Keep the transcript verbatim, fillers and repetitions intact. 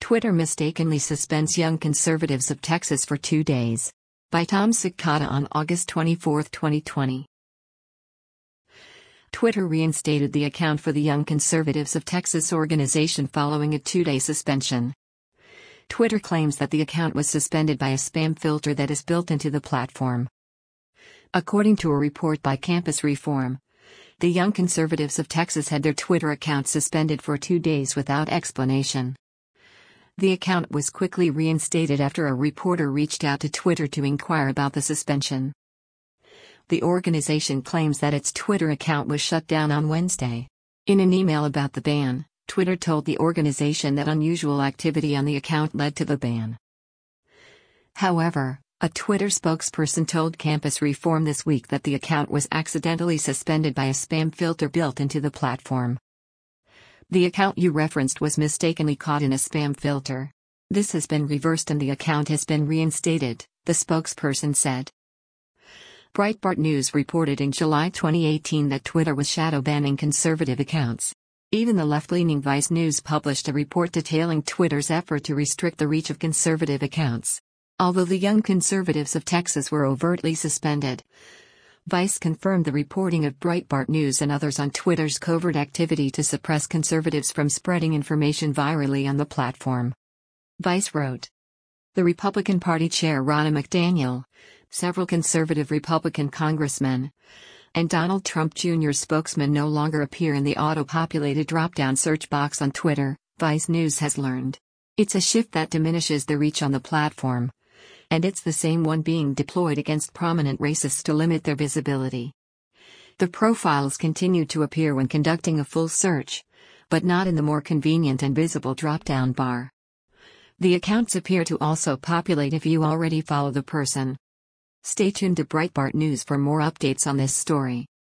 Twitter mistakenly suspends young conservatives of Texas for two days. By Tom Cicada on August twenty-fourth, twenty twenty. Twitter reinstated the account for the Young Conservatives of Texas organization following a two-day suspension. Twitter claims that the account was suspended by a spam filter that is built into the platform. According to a report by Campus Reform, the Young Conservatives of Texas had their Twitter account suspended for two days without explanation. The account was quickly reinstated after a reporter reached out to Twitter to inquire about the suspension. The organization claims that its Twitter account was shut down on Wednesday. In an email about the ban, Twitter told the organization that unusual activity on the account led to the ban. However, a Twitter spokesperson told Campus Reform this week that the account was accidentally suspended by a spam filter built into the platform. The account you referenced was mistakenly caught in a spam filter. This has been reversed and the account has been reinstated, the spokesperson said. Breitbart News reported in July twenty eighteen that Twitter was shadow banning conservative accounts. Even the left-leaning Vice News published a report detailing Twitter's effort to restrict the reach of conservative accounts. Although the Young Conservatives of Texas were overtly suspended, Vice confirmed the reporting of Breitbart News and others on Twitter's covert activity to suppress conservatives from spreading information virally on the platform. Vice wrote, "The Republican Party chair Ronna McDaniel, several conservative Republican congressmen, and Donald Trump Junior's spokesman no longer appear in the auto-populated drop-down search box on Twitter," Vice News has learned. It's a shift that diminishes the reach on the platform. And it's the same one being deployed against prominent racists to limit their visibility. The profiles continue to appear when conducting a full search, but not in the more convenient and visible drop-down bar. The accounts appear to also populate if you already follow the person. Stay tuned to Breitbart News for more updates on this story.